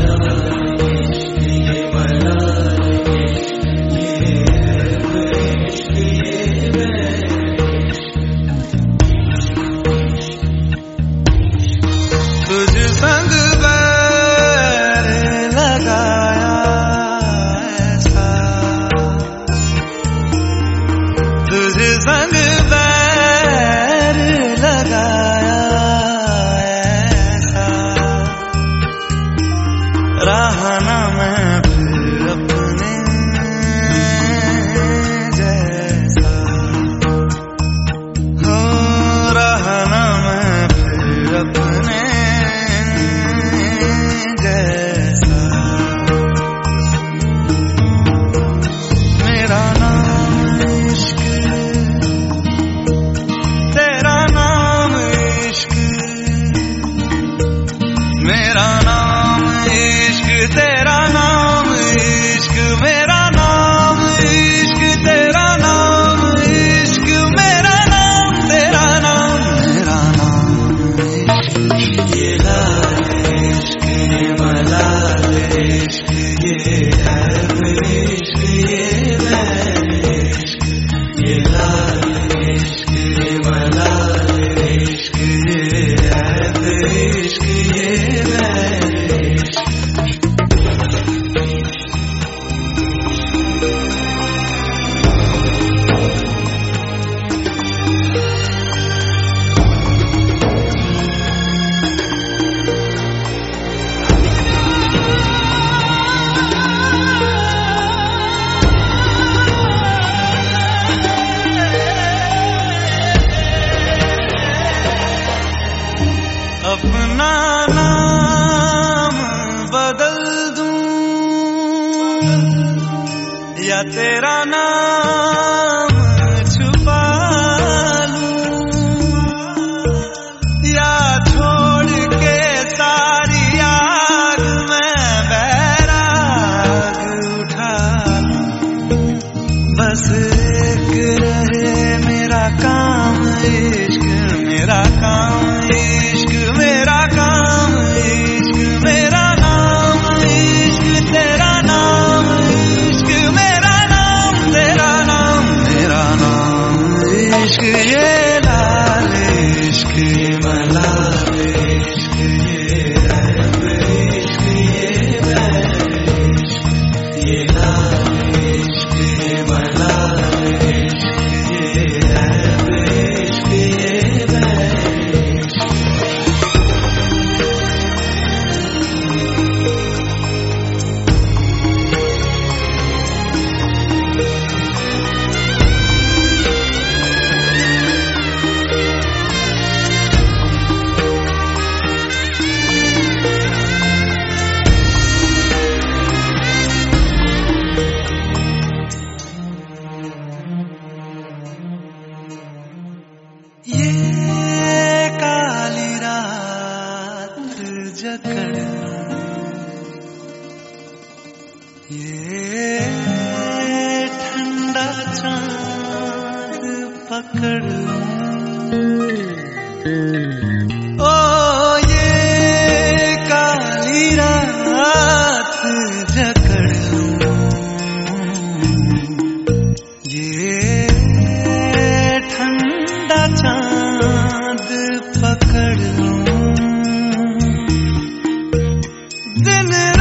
अपना नाम बदल दूं या तेरा नाम छुपा लूं, या छोड़ के सारी आग में बैराग उठा लूं। बस एक रहे मेरा काम इश्क, मेरा काम इश्क, मेरा काम इश्क, मेरा नाम इश्क, तेरा नाम इश्क, मेरा नाम तेरा नाम, मेरा नाम इश्क, ये लाल इश्क, ये मलाल इश्क, ये रब इश्क, ये बैर इश्क, ये लाल इश्क, ये मलाल इश्क, ये रब इश्क, ये बैर इश्क। ये काली रात जकड़ लूं, ये ठंडा चांद पकड़ लूं, ओ ये काली रात जकड़ लूं, ये ठंडा चांद पकड़ लूं। दिन